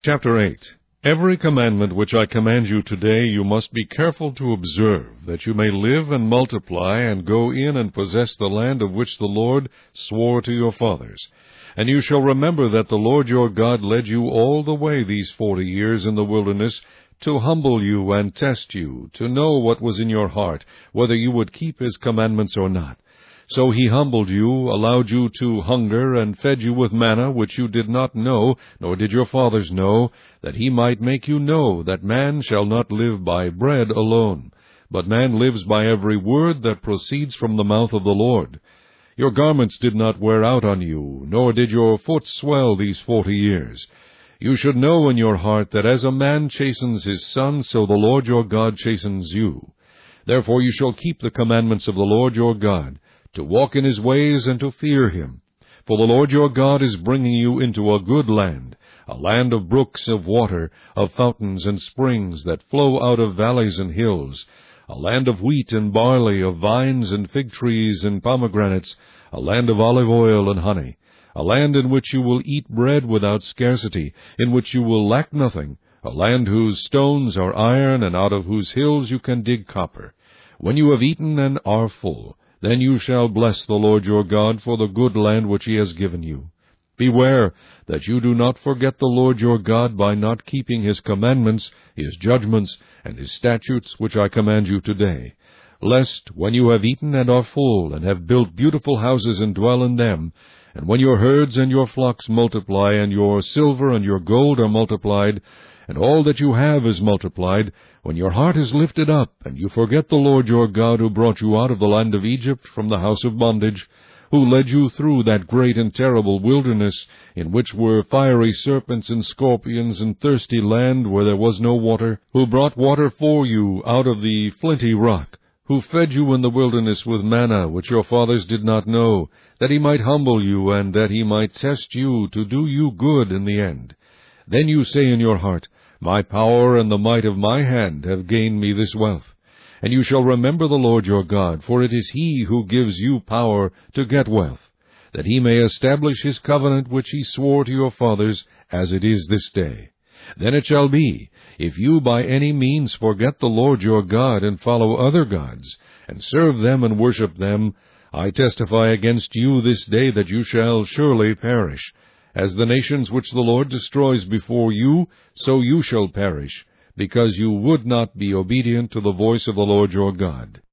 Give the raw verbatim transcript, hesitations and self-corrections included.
Chapter eight. Every commandment which I command you today you must be careful to observe, that you may live and multiply, and go in and possess the land of which the Lord swore to your fathers. And you shall remember that the Lord your God led you all the way these forty years in the wilderness, to humble you and test you, to know what was in your heart, whether you would keep his commandments or not. So he humbled you, allowed you to hunger, and fed you with manna, which you did not know, nor did your fathers know, that he might make you know that man shall not live by bread alone, but man lives by every word that proceeds from the mouth of the Lord. Your garments did not wear out on you, nor did your foot swell these forty years. You should know in your heart that as a man chastens his son, so the Lord your God chastens you. Therefore you shall keep the commandments of the Lord your God, to walk in his ways and to fear him. For the Lord your God is bringing you into a good land, a land of brooks of water, of fountains and springs that flow out of valleys and hills, a land of wheat and barley, of vines and fig trees and pomegranates, a land of olive oil and honey, a land in which you will eat bread without scarcity, in which you will lack nothing, a land whose stones are iron, and out of whose hills you can dig copper. When you have eaten and are full, then you shall bless the Lord your God for the good land which he has given you. Beware that you do not forget the Lord your God by not keeping his commandments, his judgments, and his statutes which I command you today, lest, when you have eaten and are full, and have built beautiful houses and dwell in them, and when your herds and your flocks multiply, and your silver and your gold are multiplied, and all that you have is multiplied, when your heart is lifted up, and you forget the Lord your God, who brought you out of the land of Egypt from the house of bondage, who led you through that great and terrible wilderness, in which were fiery serpents and scorpions, and thirsty land where there was no water, who brought water for you out of the flinty rock, who fed you in the wilderness with manna, which your fathers did not know, that he might humble you, and that he might test you, to do you good in the end. Then you say in your heart, My power and the might of my hand have gained me this wealth. And you shall remember the Lord your God, for it is he who gives you power to get wealth, that he may establish his covenant which he swore to your fathers, as it is this day. Then it shall be, if you by any means forget the Lord your God, and follow other gods, and serve them and worship them, I testify against you this day that you shall surely perish. As the nations which the Lord destroys before you, so you shall perish, because you would not be obedient to the voice of the Lord your God.